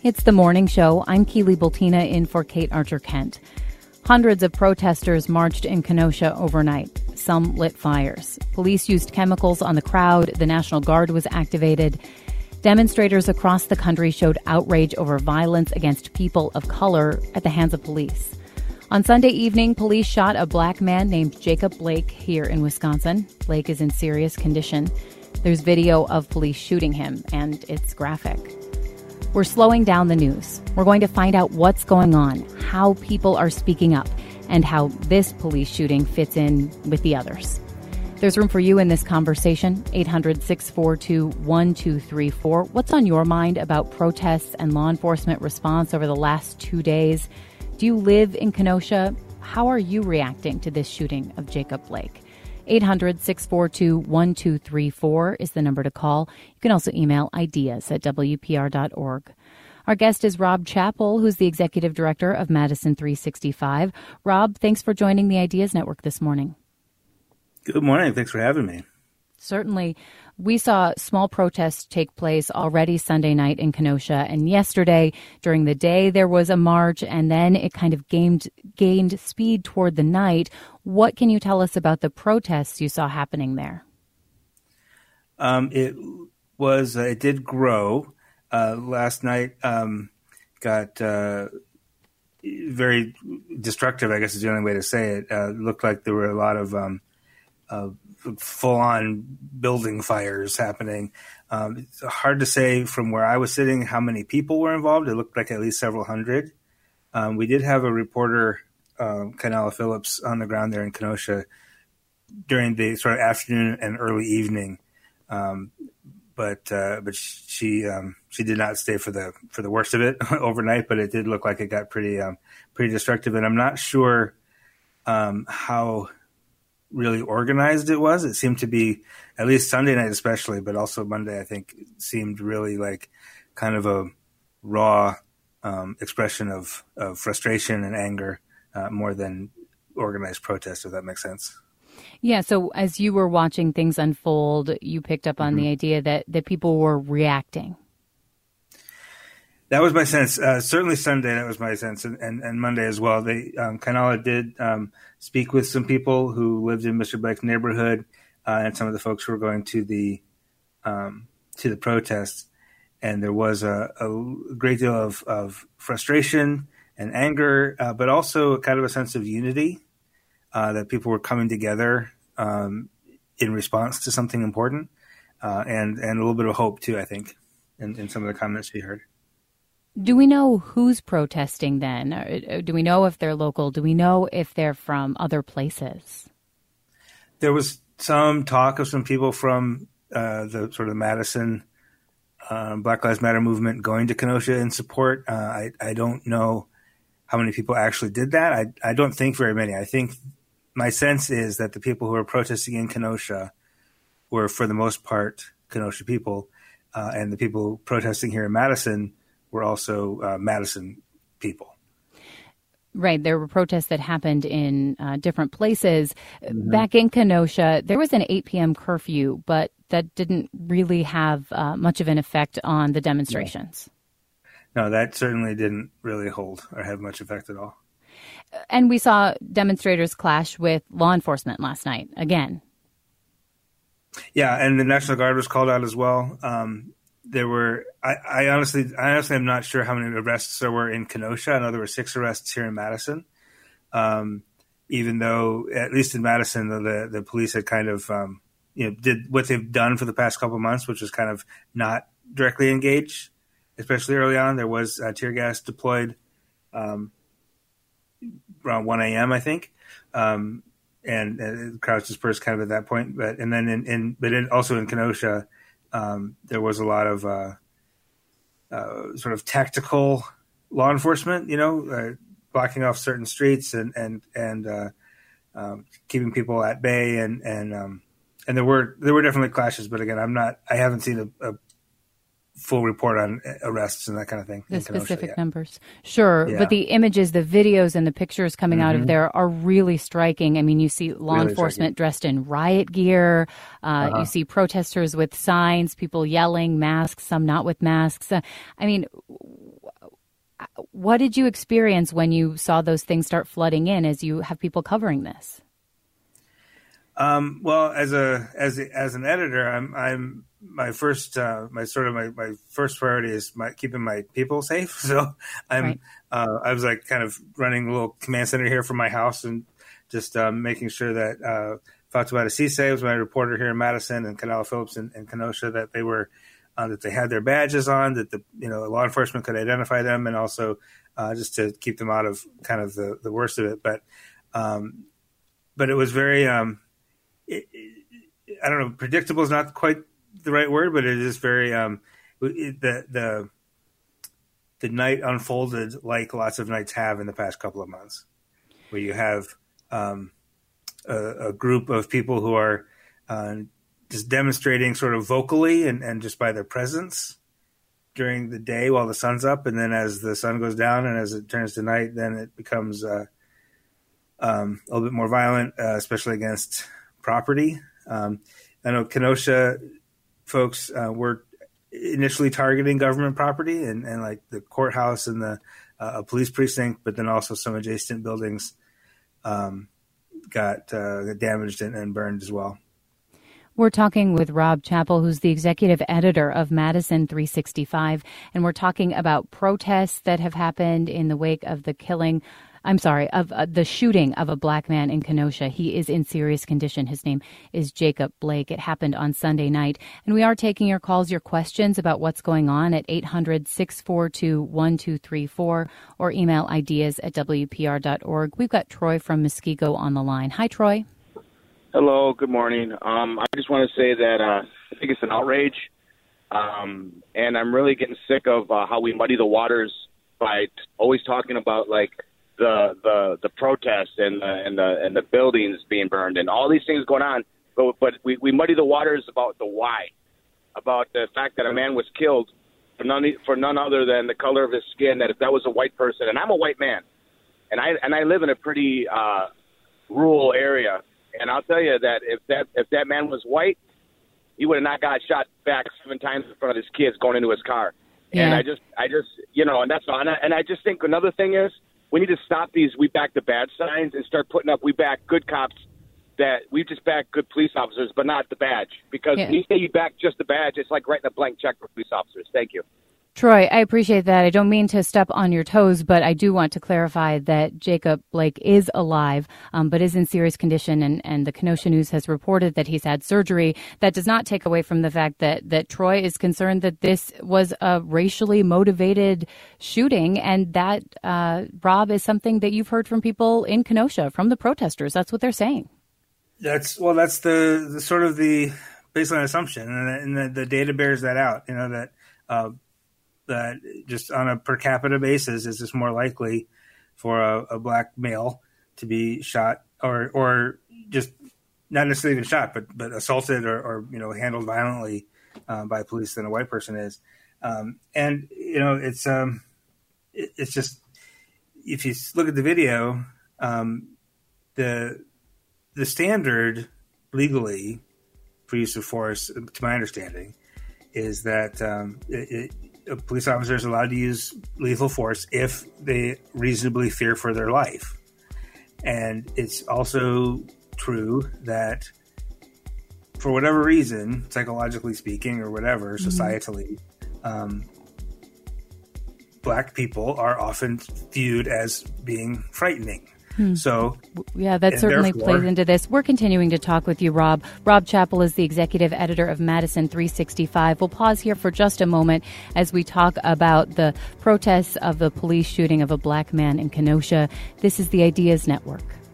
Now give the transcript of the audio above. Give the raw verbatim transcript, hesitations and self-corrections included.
It's the morning show. I'm Keely Bultina in for Kate Archer-Kent. Hundreds of protesters marched in Kenosha overnight. Some lit fires. Police used chemicals on the crowd. The National Guard was activated. Demonstrators across the country showed outrage over violence against people of color at the hands of police. On Sunday evening, police shot a black man named Jacob Blake here in Wisconsin. Blake is in serious condition. There's video of police shooting him, and it's graphic. We're slowing down the news. We're going to find out what's going on, how people are speaking up, and how this police shooting fits in with the others. There's room for you in this conversation. eight hundred, six four two, one two three four. What's on your mind about protests and law enforcement response over the last two days? Do you live in Kenosha? How are you reacting to this shooting of Jacob Blake? eight hundred, six four two, one two three four is the number to call. You can also email ideas at W P R dot org. Our guest is Rob Chappell, who's the executive director of Madison three sixty-five. Rob, thanks for joining the Ideas Network this morning. Good morning. Thanks for having me. Certainly. We saw small protests take place already Sunday night in Kenosha, and yesterday during the day there was a march, and then it kind of gained, gained speed toward the night. What can you tell us about the protests you saw happening there? Um, it was, uh, it did grow. Uh, last night um, got uh, very destructive, I guess is the only way to say it. Uh, it looked like there were a lot of um, uh, full-on building fires happening. Um, it's hard to say from where I was sitting how many people were involved. It looked like at least several hundred. Um, we did have a reporter, uh, Kanala Phillips, on the ground there in Kenosha during the sort of afternoon and early evening. Um, but uh, but she um, she did not stay for the for the worst of it overnight. But it did look like it got pretty um, pretty destructive, and I'm not sure um, how really organized it was. It seemed to be, at least Sunday night especially, but also Monday, I think, seemed really like kind of a raw um, expression of, of frustration and anger uh, more than organized protest, if that makes sense. Yeah, so as you were watching things unfold, you picked up on mm-hmm. the idea that, that people were reacting. That was my sense. Uh, certainly Sunday, that was my sense, and, and, and Monday as well. They um, Kanala did um, speak with some people who lived in Mister Blake's neighborhood, uh, and some of the folks who were going to the um, to the protests. And there was a, a great deal of, of frustration and anger, uh, but also kind of a sense of unity, uh, that people were coming together um, in response to something important, uh, and, and a little bit of hope, too, I think, in, in some of the comments we heard. Do we know who's protesting then? Do we know if they're local? Do we know if they're from other places? There was some talk of some people from uh, the sort of Madison um, Black Lives Matter movement going to Kenosha in support. Uh, I, I don't know how many people actually did that. I, I don't think very many. I think my sense is that the people who are protesting in Kenosha were, for the most part, Kenosha people, uh, and the people protesting here in Madison were also uh, Madison people. Right. There were protests that happened in uh, different places. Mm-hmm. Back in Kenosha, there was an eight p.m. curfew, but that didn't really have uh, much of an effect on the demonstrations. No. no, that certainly didn't really hold or have much effect at all. And we saw demonstrators clash with law enforcement last night again. Yeah, and the National Guard was called out as well. Um, There were, I, I honestly, I honestly am not sure how many arrests there were in Kenosha. I know there were six arrests here in Madison. Um, even though, at least in Madison, the, the, the police had kind of, um, you know, did what they've done for the past couple of months, which was kind of not directly engage, especially early on. There was uh, tear gas deployed um, around one a.m., I think. Um, and, and the crowds dispersed kind of at that point. But, and then in, in but in, also in Kenosha, Um, there was a lot of uh, uh, sort of tactical law enforcement, you know, uh, blocking off certain streets and and and uh, um, keeping people at bay, and and um, and there were there were definitely clashes. But again, I'm not, I haven't seen a, a full report on arrests and that kind of thing. The specific numbers. Sure. Yeah. But the images, the videos and the pictures coming mm-hmm. out of there are really striking. I mean, you see law really enforcement striking. Dressed in riot gear. Uh, uh-huh. You see protesters with signs, people yelling, masks, some not with masks. Uh, I mean, What did you experience when you saw those things start flooding in as you have people covering this? Um, well, as a as a, as an editor, I'm I'm my first uh, my sort of my, my first priority is my, keeping my people safe. So I'm right. uh, I was like kind of running a little command center here from my house and just um, making sure that uh, Fatuada Cisse was my reporter here in Madison, and Canelo Phillips in, in Kenosha, that they were uh, that they had their badges on, that the you know law enforcement could identify them, and also uh, just to keep them out of kind of the, the worst of it. But um, but it was very um, It, it, I don't know. Predictable is not quite the right word, but it is very. Um, it, the the the night unfolded like lots of nights have in the past couple of months, where you have um, a, a group of people who are uh, just demonstrating sort of vocally and, and just by their presence during the day while the sun's up, and then as the sun goes down and as it turns to night, then it becomes uh, um, a little bit more violent, uh, especially against property. Um, I know Kenosha folks uh, were initially targeting government property and, and like the courthouse and the uh, police precinct, but then also some adjacent buildings um, got, uh, got damaged and, and burned as well. We're talking with Rob Chappell, who's the executive editor of Madison three sixty-five, and we're talking about protests that have happened in the wake of the killing I'm sorry, of uh, the shooting of a black man in Kenosha. He is in serious condition. His name is Jacob Blake. It happened on Sunday night. And we are taking your calls, your questions about what's going on at eight hundred, six four two, one two three four or email ideas at W P R dot org. We've got Troy from Muskego on the line. Hi, Troy. Hello, good morning. Um, I just want to say that uh, I think it's an outrage, um, and I'm really getting sick of uh, how we muddy the waters by always talking about, like, the the the protests and the and the and the buildings being burned and all these things going on, but but we, we muddy the waters about the why, about the fact that a man was killed for none for none other than the color of his skin. That if that was a white person, and I'm a white man, and I and I live in a pretty uh, rural area, and I'll tell you that if that if that man was white, he would have not got shot back seven times in front of his kids going into his car. Yeah. And I just I just you know, and that's all. And I, and I just think another thing is, we need to stop these we back the bad signs and start putting up we back good cops, that we just back good police officers, but not the badge. Because yeah. when you say you back just the badge, it's like writing a blank check for police officers. Thank you. Troy, I appreciate that. I don't mean to step on your toes, but I do want to clarify that Jacob Blake is alive, um, but is in serious condition. And, and the Kenosha News has reported that he's had surgery. That does not take away from the fact that, that Troy is concerned that this was a racially motivated shooting. And that, uh, Rob, is something that you've heard from people in Kenosha, from the protesters. That's what they're saying. That's well, that's the, the sort of the baseline assumption. And, and the, the data bears that out, you know, that, uh, that just on a per capita basis, is just more likely for a, a black male to be shot or or just not necessarily even shot, but but assaulted or, or you know handled violently uh, by police than a white person is. Um, and you know it's um, it, it's just if you look at the video, um, the the standard legally for use of force, to my understanding, is that um, it, it, a police officer is allowed to use lethal force if they reasonably fear for their life. And it's also true that for whatever reason, psychologically speaking or whatever, mm-hmm. societally, um, black people are often viewed as being frightening. Hmm. So, yeah, that certainly plays into this. We're continuing to talk with you, Rob. Rob Chappell is the executive editor of Madison three sixty-five. We'll pause here for just a moment as we talk about the protests of the police shooting of a black man in Kenosha. This is the Ideas Network.